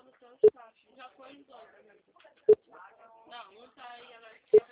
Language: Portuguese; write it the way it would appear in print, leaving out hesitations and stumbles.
no teu espaço. Já foi em dois. Não, não tá aí agora.